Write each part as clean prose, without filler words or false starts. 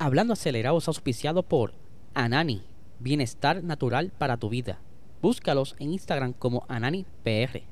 Hablando Acelerado es auspiciado por Anani, bienestar natural para tu vida. Búscalos en Instagram como AnaniPR.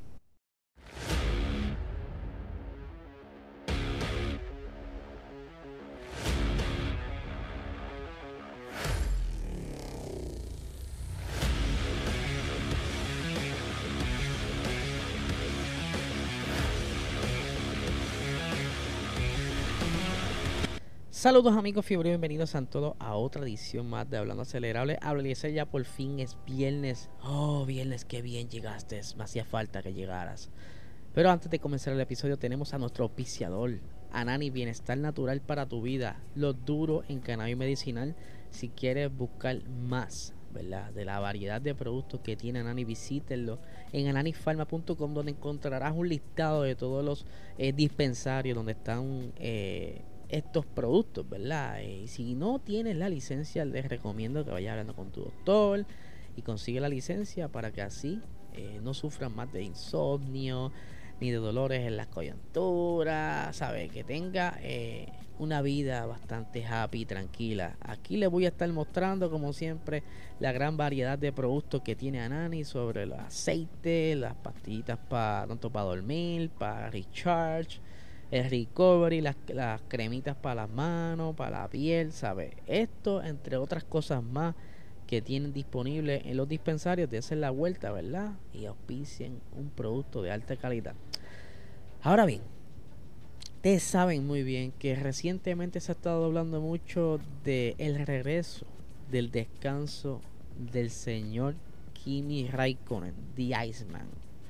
Saludos amigos fiebre, bienvenidos a todos a otra edición más de Hablando Acelerable. Hablaré ya por fin es viernes. Oh, viernes, qué bien llegaste. Me hacía falta que llegaras. Pero antes de comenzar el episodio tenemos a nuestro auspiciador, Anani, bienestar natural para tu vida. Lo duro en cannabis medicinal. Si quieres buscar más, ¿verdad?, de la variedad de productos que tiene Anani, visítenlo en ananifarma.com, donde encontrarás un listado de todos los dispensarios donde están estos productos, ¿verdad? Y si no tienes la licencia, les recomiendo que vayas hablando con tu doctor y consigue la licencia para que así no sufran más de insomnio ni de dolores en las coyunturas, ¿sabes? Que tenga una vida bastante happy y tranquila. Aquí les voy a estar mostrando, como siempre, la gran variedad de productos que tiene Anani, sobre el aceite, las pastillitas tanto para dormir, para recharge, el recovery, las cremitas para las manos, para la piel, ¿sabes? Esto, entre otras cosas más que tienen disponible en los dispensarios, dense la vuelta, ¿verdad? Y auspicien un producto de alta calidad. Ahora bien, ustedes saben muy bien que recientemente se ha estado hablando mucho de el regreso del descanso del señor Kimi Raikkonen, The Iceman.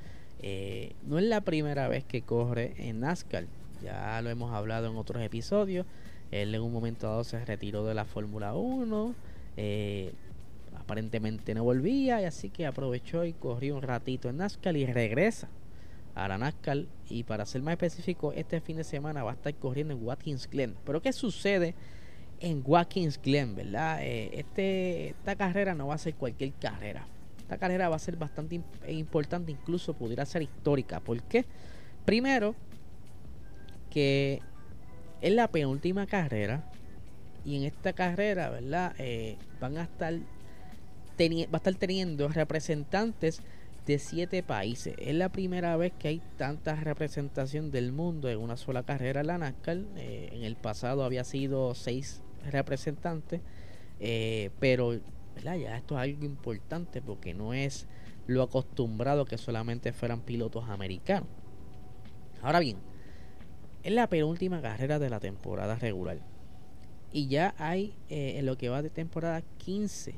No es la primera vez que corre en NASCAR. Ya lo hemos hablado en otros episodios. Él en un momento dado se retiró de la Fórmula 1. Aparentemente no volvía, y así que aprovechó y corrió un ratito en NASCAR y regresa a la NASCAR. Y para ser más específico, este fin de semana va a estar corriendo en Watkins Glen. Pero ¿qué sucede en Watkins Glen, verdad? Esta carrera no va a ser cualquier carrera. Esta carrera va a ser bastante importante, incluso pudiera ser histórica. ¿Por qué? Primero, que es la penúltima carrera, y en esta carrera, ¿verdad?, va a estar teniendo representantes de 7 países. Es la primera vez que hay tanta representación del mundo en una sola carrera en la NASCAR. En el pasado había sido 6 representantes, pero ¿verdad?, ya esto es algo importante porque no es lo acostumbrado que solamente fueran pilotos americanos. Ahora bien, es la penúltima carrera de la temporada regular y ya hay en lo que va de temporada 15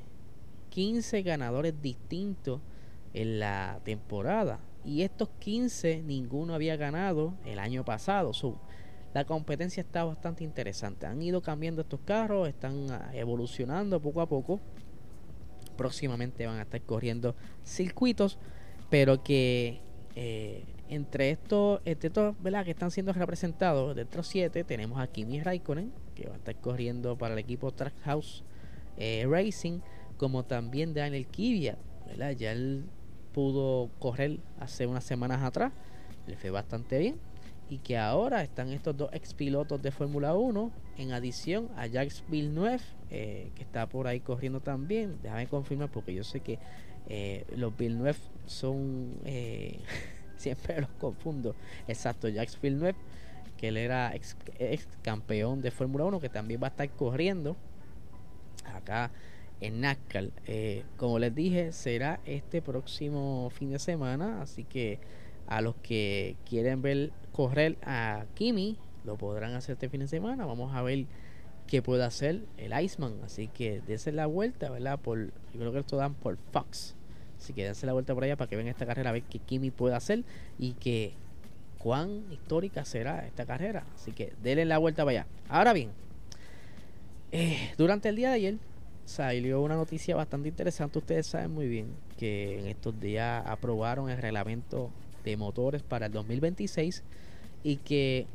ganadores distintos en la temporada, y estos 15 ninguno había ganado el año pasado. La competencia está bastante interesante. Han ido cambiando estos carros, están evolucionando poco a poco. Próximamente van a estar corriendo circuitos, pero que entre estos, ¿verdad?, que están siendo representados, de estos 7 tenemos a Kimi Raikkonen, que va a estar corriendo para el equipo Trackhouse Racing, como también Daniel Kvyat, ¿verdad? Ya él pudo correr hace unas semanas atrás, le fue bastante bien, y que ahora están estos 2 expilotos de Fórmula 1, en adición a Jacques Villeneuve, que está por ahí corriendo también. Déjame confirmar porque yo sé que los Villeneuve son siempre los confundo. Exacto, Jacques Villeneuve, que él era ex campeón de Fórmula 1, que también va a estar corriendo acá en NASCAR. Como les dije, será este próximo fin de semana, así que a los que quieren ver correr a Kimi lo podrán hacer este fin de semana. Vamos a ver qué puede hacer el Iceman, así que dense la vuelta, ¿verdad? Yo creo que esto dan por Fox, así que dense la vuelta por allá para que vean esta carrera, a ver qué Kimi puede hacer y que cuán histórica será esta carrera. Así que denle la vuelta para allá. Ahora bien, durante el día de ayer salió una noticia bastante interesante. Ustedes saben muy bien que en estos días aprobaron el reglamento de motores para el 2026 y que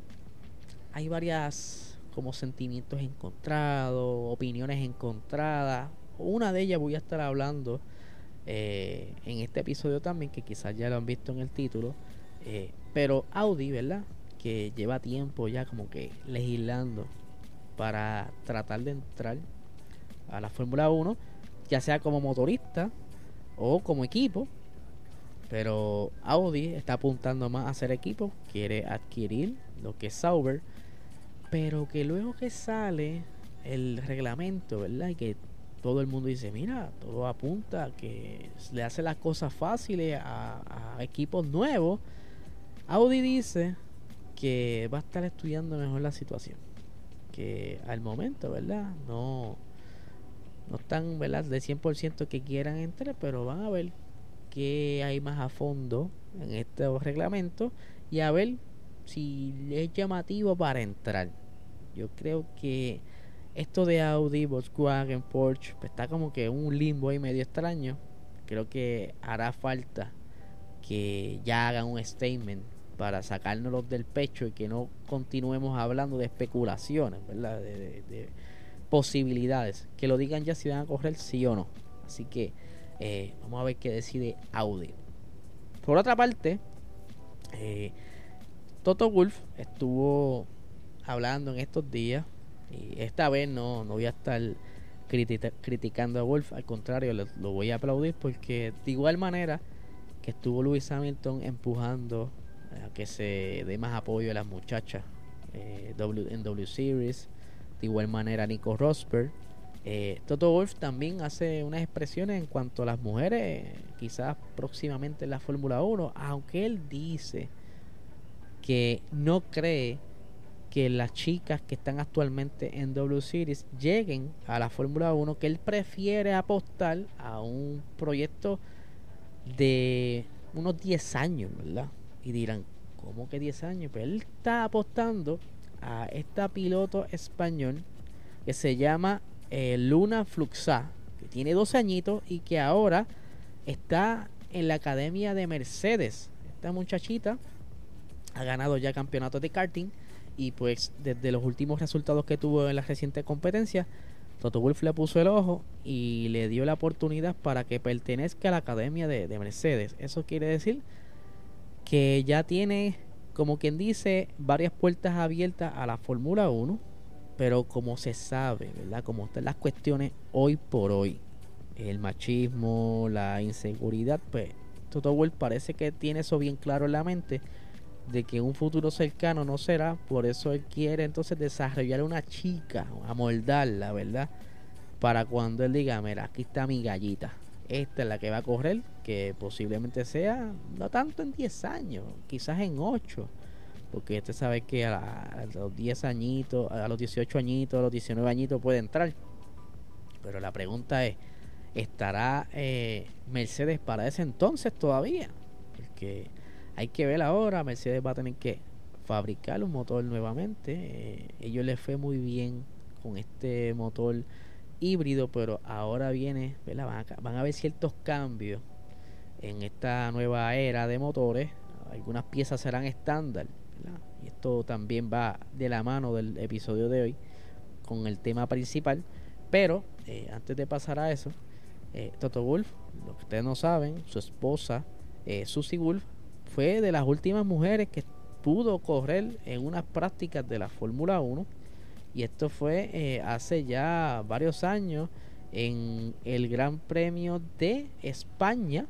hay varias como sentimientos encontrados, opiniones encontradas. Una de ellas voy a estar hablando en este episodio también, que quizás ya lo han visto en el título, pero Audi, ¿verdad?, que lleva tiempo ya como que legislando para tratar de entrar a la Fórmula 1, ya sea como motorista o como equipo. Pero Audi está apuntando más a ser equipo, quiere adquirir lo que es Sauber, pero que luego que sale el reglamento, ¿verdad? Y que todo el mundo dice, mira, todo apunta a que le hace las cosas fáciles a equipos nuevos. Audi dice que va a estar estudiando mejor la situación, que al momento, ¿verdad? No están, ¿verdad?, de 100% que quieran entrar, pero van a ver qué hay más a fondo en estos reglamentos y a ver si es llamativo para entrar. Yo creo que esto de Audi, Volkswagen, Porsche, pues está como que un limbo ahí medio extraño. Creo que hará falta que ya hagan un statement para sacárnoslos del pecho y que no continuemos hablando de especulaciones, ¿verdad? De posibilidades. Que lo digan ya si van a correr sí o no. Así que vamos a ver qué decide Audi. Por otra parte, Toto Wolff estuvo hablando en estos días, y esta vez no voy a estar criticando a Wolff, al contrario, lo voy a aplaudir, porque de igual manera que estuvo Lewis Hamilton empujando a que se dé más apoyo a las muchachas en W Series, de igual manera Nico Rosberg, Toto Wolff también hace unas expresiones en cuanto a las mujeres, quizás próximamente en la Fórmula 1, aunque él dice que no cree que las chicas que están actualmente en W Series lleguen a la Fórmula 1, que él prefiere apostar a un proyecto de unos 10 años, ¿verdad? Y dirán, ¿cómo que 10 años? Pues él está apostando a esta piloto español que se llama Luna Fluxá, que tiene 12 añitos y que ahora está en la academia de Mercedes. Esta muchachita ha ganado ya campeonatos de karting y pues desde los últimos resultados que tuvo en la reciente competencia, Toto Wolff le puso el ojo y le dio la oportunidad para que pertenezca a la academia de Mercedes. Eso quiere decir que ya tiene, como quien dice, varias puertas abiertas a la Fórmula 1, pero como se sabe, ¿verdad?, como están las cuestiones hoy por hoy, el machismo, la inseguridad, pues Toto Wolff parece que tiene eso bien claro en la mente, de que en un futuro cercano no será. Por eso él quiere entonces desarrollar una chica, amoldarla, ¿verdad?, para cuando él diga, mira, aquí está mi gallita, esta es la que va a correr, que posiblemente sea no tanto en 10 años, quizás en 8, porque usted sabe que a los 10 añitos, a los 18 añitos, a los 19 añitos puede entrar. Pero la pregunta es, ¿estará Mercedes para ese entonces todavía? Porque hay que ver ahora, Mercedes va a tener que fabricar un motor nuevamente. Ellos les fue muy bien con este motor híbrido, pero ahora viene, ¿verdad?, van a haber ciertos cambios en esta nueva era de motores. Algunas piezas serán estándar, ¿verdad? Y esto también va de la mano del episodio de hoy con el tema principal. Pero antes de pasar a eso, Toto Wolff, lo que ustedes no saben, su esposa Susie Wolff fue de las últimas mujeres que pudo correr en unas prácticas de la Fórmula 1, y esto fue hace ya varios años en el Gran Premio de España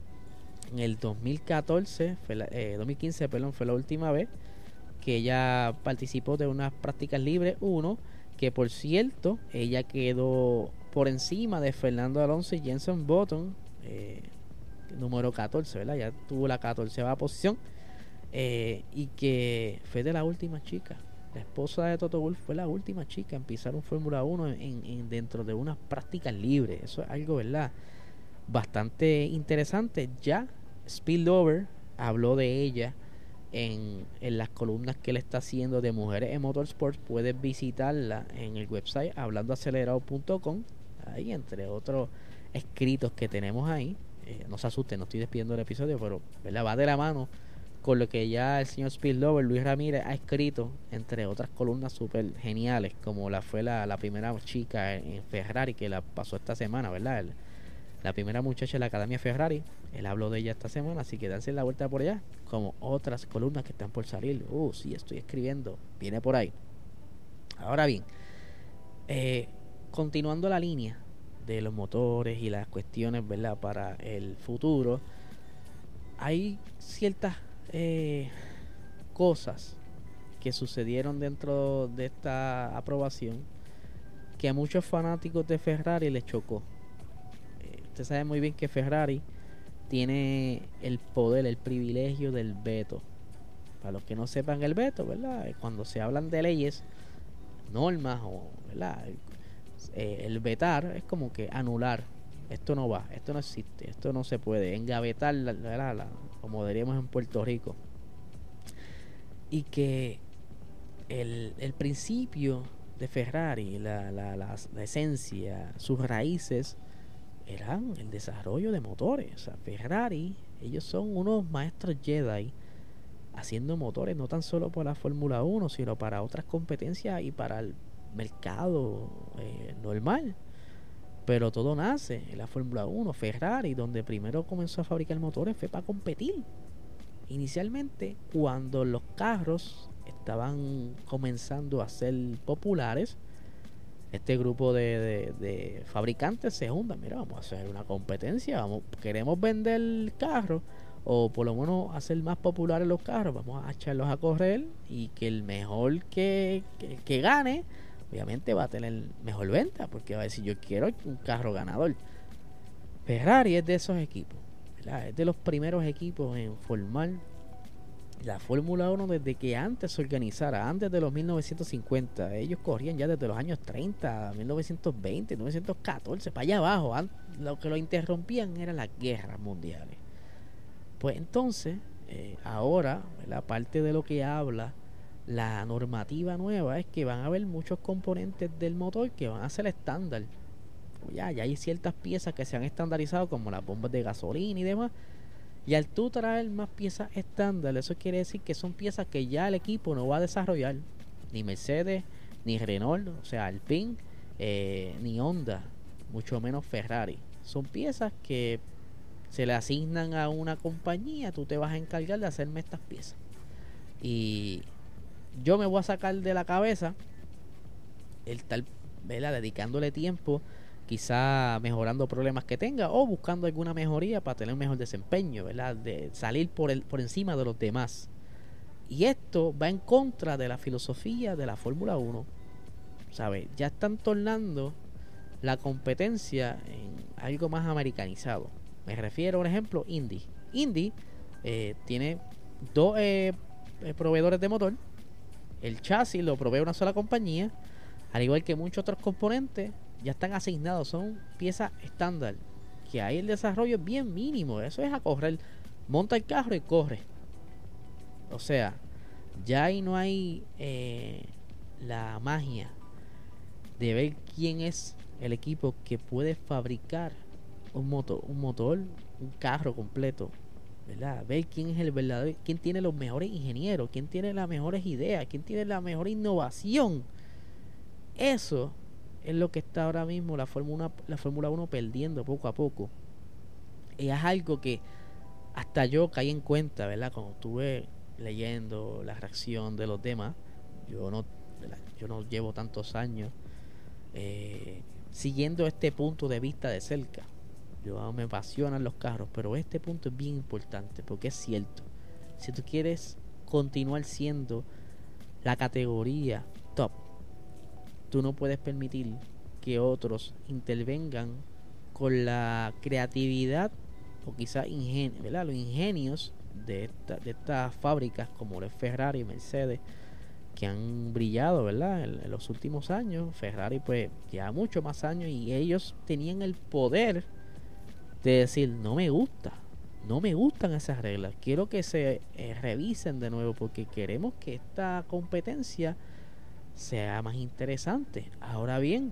en el 2014, 2015, perdón, fue la última vez que ella participó de unas prácticas libres 1, que por cierto, ella quedó por encima de Fernando Alonso y Jenson Button, número 14, ¿verdad? Ya tuvo la 14ª posición, y que fue de la última chica. La esposa de Toto Wolff fue la última chica en pisar un Fórmula 1 dentro de unas prácticas libres. Eso es algo, ¿verdad?, bastante interesante. Ya Spillover habló de ella en las columnas que él está haciendo de Mujeres en Motorsport. Puedes visitarla en el website hablandoacelerado.com, ahí entre otros escritos que tenemos ahí. No se asusten, no estoy despidiendo el episodio, pero, ¿verdad?, va de la mano con lo que ya el señor Spillover, Luis Ramírez, ha escrito, entre otras columnas súper geniales, como fue la primera chica en Ferrari, que la pasó esta semana, ¿verdad? La primera muchacha de la Academia Ferrari, él habló de ella esta semana, así que dense la vuelta por allá, como otras columnas que están por salir. Sí, estoy escribiendo, viene por ahí. Ahora bien, Eh, Continuando la línea de los motores y las cuestiones, ¿verdad? Para el futuro, hay ciertas cosas que sucedieron dentro de esta aprobación que a muchos fanáticos de Ferrari les chocó. Usted sabe muy bien que Ferrari tiene el poder, el privilegio del veto. Para los que no sepan el veto, ¿verdad? Cuando se hablan de leyes, normas, o, ¿verdad? El vetar es como que anular. Esto no va, esto no existe, esto no se puede. Engavetar, como diríamos en Puerto Rico. Y que el principio de Ferrari, la esencia, sus raíces, eran el desarrollo de motores. O sea, Ferrari, ellos son unos maestros Jedi haciendo motores no tan solo para la Fórmula 1, sino para otras competencias y para el mercado normal. Pero todo nace en la Fórmula 1. Ferrari, donde primero comenzó a fabricar motores, fue para competir. Inicialmente, cuando los carros estaban comenzando a ser populares, este grupo de fabricantes se juntan. Mira, vamos a hacer una competencia, queremos vender carros, o por lo menos hacer más populares los carros, vamos a echarlos a correr, y que el mejor que gane, obviamente va a tener mejor venta, porque va a decir, yo quiero un carro ganador. Ferrari es de esos equipos, ¿verdad? Es de los primeros equipos en formar la Fórmula 1 desde que antes se organizara, antes de los 1950. Ellos corrían ya desde los años 30, 1920, 1914, para allá abajo. Lo que lo interrumpían eran las guerras mundiales. Pues entonces, ahora, la parte de lo que habla la normativa nueva es que van a haber muchos componentes del motor que van a ser estándar. Ya hay ciertas piezas que se han estandarizado, como las bombas de gasolina y demás. Y al tú traer más piezas estándar, eso quiere decir que son piezas que ya el equipo no va a desarrollar. Ni Mercedes, ni Renault, o sea, Alpine, ni Honda, mucho menos Ferrari. Son piezas que se le asignan a una compañía, tú te vas a encargar de hacerme estas piezas. Y yo me voy a sacar de la cabeza el tal, ¿verdad? Dedicándole tiempo, quizá mejorando problemas que tenga o buscando alguna mejoría para tener un mejor desempeño, ¿verdad? De salir por encima de los demás. Y esto va en contra de la filosofía de la Fórmula 1. ¿Sabes? Ya están tornando la competencia en algo más americanizado. Me refiero, por ejemplo, Indy. Indy tiene dos proveedores de motor. El chasis lo provee una sola compañía. Al igual que muchos otros componentes, ya están asignados, son piezas estándar, que ahí el desarrollo es bien mínimo. Eso es a correr, monta el carro y corre. O sea, ya ahí no hay la magia de ver quién es el equipo que puede fabricar un motor, un carro completo, ¿verdad? Ver quién es el verdadero, quién tiene los mejores ingenieros, quién tiene las mejores ideas, quién tiene la mejor innovación. Eso es lo que está ahora mismo la Fórmula 1 perdiendo poco a poco. Y es algo que hasta yo caí en cuenta, ¿verdad? Cuando estuve leyendo la reacción de los demás. Yo no llevo tantos años siguiendo este punto de vista de cerca. Yo me apasionan los carros, pero este punto es bien importante, porque es cierto. Si tú quieres continuar siendo la categoría top, tú no puedes permitir que otros intervengan con la creatividad o quizás ¿verdad? Los ingenios de estas fábricas como el Ferrari y Mercedes, que han brillado, ¿verdad? En los últimos años. Ferrari pues lleva mucho más años y ellos tenían el poder de decir, no me gustan esas reglas, quiero que se revisen de nuevo, porque queremos que esta competencia sea más interesante. Ahora bien,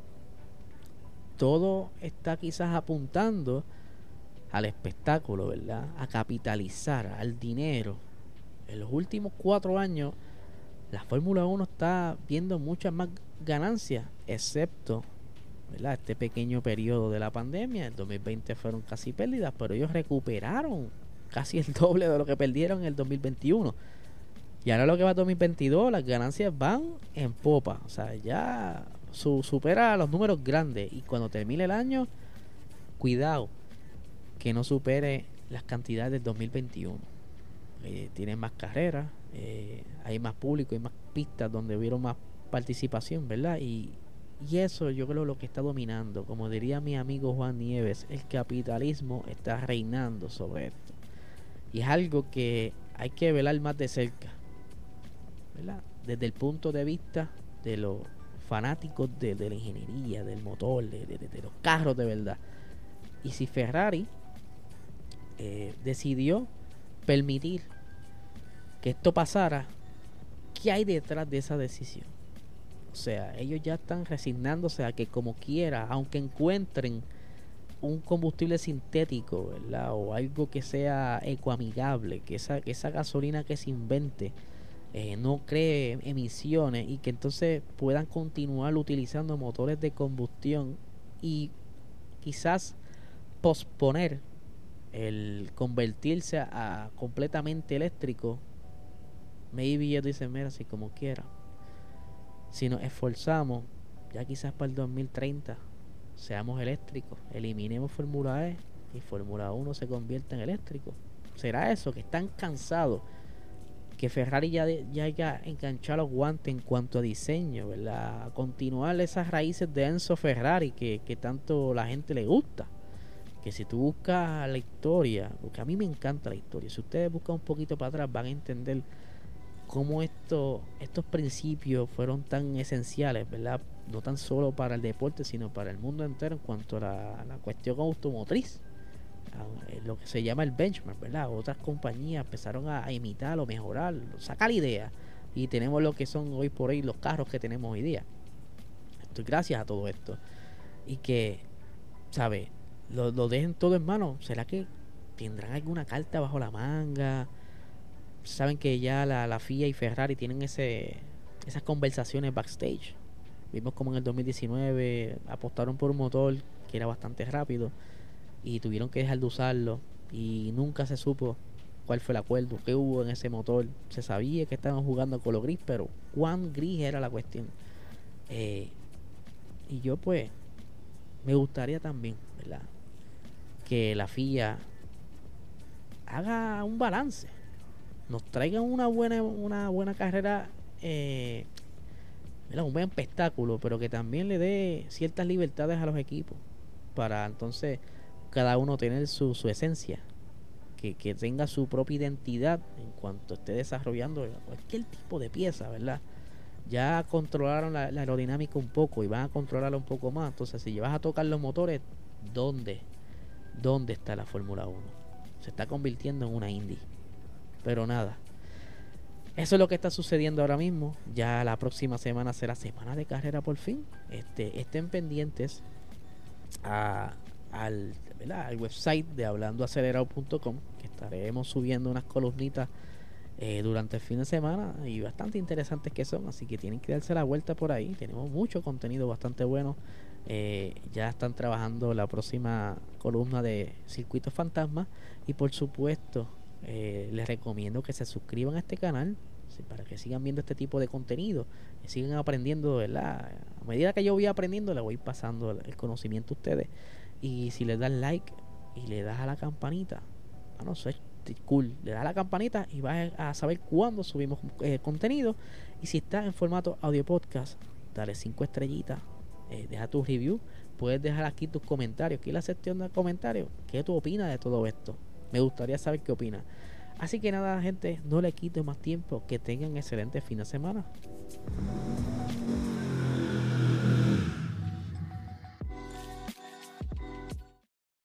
todo está quizás apuntando al espectáculo, ¿verdad? A capitalizar, al dinero. En los últimos 4 años, la Fórmula 1 está viendo muchas más ganancias, excepto, ¿verdad? Este pequeño periodo de la pandemia. En 2020 fueron casi pérdidas, pero ellos recuperaron casi el doble de lo que perdieron en el 2021. Y ahora lo que va a 2022, las ganancias van en popa. O sea, ya supera los números grandes. Y cuando termine el año, cuidado que no supere las cantidades del 2021. Tienen más carreras, hay más público, hay más pistas donde hubieron más participación, ¿verdad? Y eso yo creo lo que está dominando. Como diría mi amigo Juan Nieves, el capitalismo está reinando sobre esto. Y es algo que hay que velar más de cerca, ¿verdad? Desde el punto de vista de los fanáticos de la ingeniería, del motor, de los carros de verdad. Y si Ferrari decidió permitir que esto pasara, ¿qué hay detrás de esa decisión? O sea, ellos ya están resignándose a que como quiera, aunque encuentren un combustible sintético, ¿verdad? O algo que sea ecoamigable, que esa gasolina que se invente no cree emisiones y que entonces puedan continuar utilizando motores de combustión y quizás posponer el convertirse a completamente eléctrico. Maybe ellos dicen, mira, si como quiera, si nos esforzamos, ya quizás para el 2030 seamos eléctricos, eliminemos Fórmula E y Fórmula 1 se convierta en eléctrico. ¿Será eso? Que están cansados, que Ferrari ya haya enganchado los guantes en cuanto a diseño, ¿verdad? A continuar esas raíces de Enzo Ferrari que tanto la gente le gusta. Que si tú buscas la historia, porque a mí me encanta la historia, si ustedes buscan un poquito para atrás van a entender cómo estos principios fueron tan esenciales, ¿verdad? No tan solo para el deporte, sino para el mundo entero en cuanto a la cuestión automotriz, lo que se llama el benchmark, ¿verdad? Otras compañías empezaron a imitarlo, mejorar, sacar idea y tenemos lo que son hoy por hoy los carros que tenemos hoy día. Esto gracias a todo esto. Y que, ¿sabes? Lo dejen todo en mano. ¿Será que tendrán alguna carta bajo la manga? Saben que ya la FIA y Ferrari tienen esas conversaciones backstage. Vimos como en el 2019 apostaron por un motor que era bastante rápido y tuvieron que dejar de usarlo y nunca se supo cuál fue el acuerdo, qué hubo en ese motor. Se sabía que estaban jugando a color gris, pero cuán gris era la cuestión. Y yo pues me gustaría también, ¿verdad?, que la FIA haga un balance, nos traiga una buena carrera, un buen espectáculo, pero que también le dé ciertas libertades a los equipos para entonces cada uno tener su esencia, que tenga su propia identidad en cuanto esté desarrollando cualquier tipo de pieza, ¿verdad? Ya controlaron la aerodinámica un poco y van a controlarla un poco más. Entonces, si vas a tocar los motores, ¿dónde está la Fórmula 1? Se está convirtiendo en una Indy. Pero nada, eso es lo que está sucediendo ahora mismo. Ya la próxima semana será semana de carrera por fin. Estén pendientes al website de hablandoacelerado.com, que estaremos subiendo unas columnitas durante el fin de semana y bastante interesantes que son, así que tienen que darse la vuelta por ahí. Tenemos mucho contenido bastante bueno. Ya están trabajando la próxima columna de Circuitos Fantasmas y por supuesto les recomiendo que se suscriban a este canal para que sigan viendo este tipo de contenido, que sigan aprendiendo, ¿verdad? A medida que yo voy aprendiendo, le voy pasando el conocimiento a ustedes. Y si les das like y le das a la campanita, eso es cool. Le das a la campanita y vas a saber cuándo subimos contenido. Y si estás en formato audio podcast, dale 5 estrellitas, deja tu review. Puedes dejar aquí tus comentarios, aquí en la sección de comentarios, ¿qué tú opinas de todo esto? Me gustaría saber qué opinas. Así que nada, gente, no le quito más tiempo. Que tengan excelente fin de semana.